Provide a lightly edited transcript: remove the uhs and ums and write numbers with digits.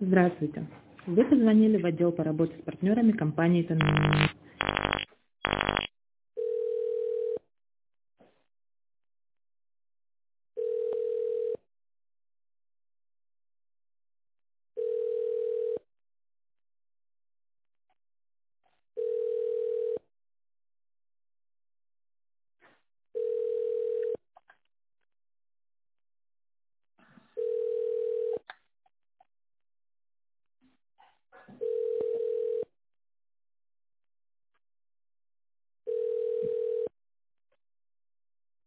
Здравствуйте. Вы позвонили в отдел по работе с партнерами компании «Тенор».